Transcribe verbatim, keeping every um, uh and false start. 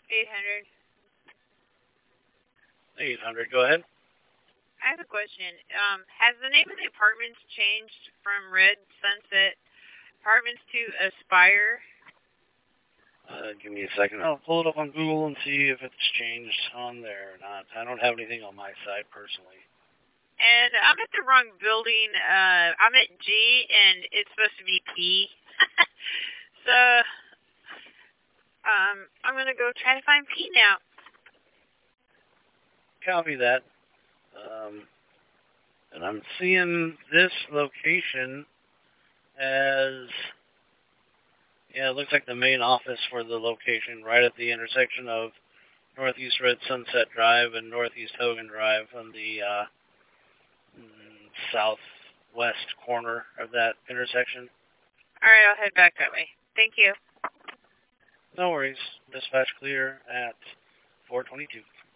eight hundred. eight hundred, go ahead. I have a question. Um, has the name of the apartments changed from Red Sunset Apartments to Aspire? Uh, give me a second. I'll pull it up on Google and see if it's changed on there or not. I don't have anything on my side personally. And I'm at the wrong building. Uh, I'm at G, and it's supposed to be P. so, um, I'm going to go try to find P now. Copy that. Um, and I'm seeing this location as, yeah, it looks like the main office for the location right at the intersection of Northeast Red Sunset Drive and Northeast Hogan Drive on the uh, southwest corner of that intersection. All right, I'll head back that way. Thank you. No worries. Dispatch clear at four twenty-two.